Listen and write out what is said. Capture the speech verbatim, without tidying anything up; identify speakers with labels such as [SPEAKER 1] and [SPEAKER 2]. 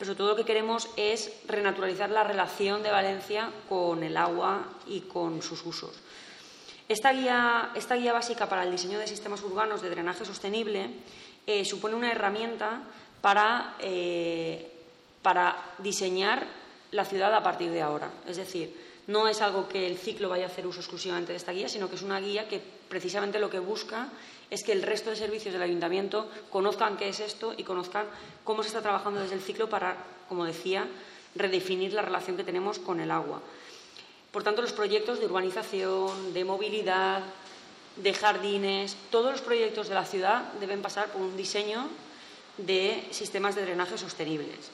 [SPEAKER 1] pero sobre todo lo que queremos es renaturalizar la relación de Valencia con el agua y con sus usos. Esta guía, esta guía básica para el diseño de sistemas urbanos de drenaje sostenible eh, supone una herramienta para, eh, para diseñar la ciudad a partir de ahora. Es decir, no es algo que el ciclo vaya a hacer uso exclusivamente de esta guía, sino que es una guía que precisamente lo que busca es que el resto de servicios del Ayuntamiento conozcan qué es esto y conozcan cómo se está trabajando desde el ciclo para, como decía, redefinir la relación que tenemos con el agua. Por tanto, los proyectos de urbanización, de movilidad, de jardines, todos los proyectos de la ciudad deben pasar por un diseño de sistemas de drenaje sostenibles.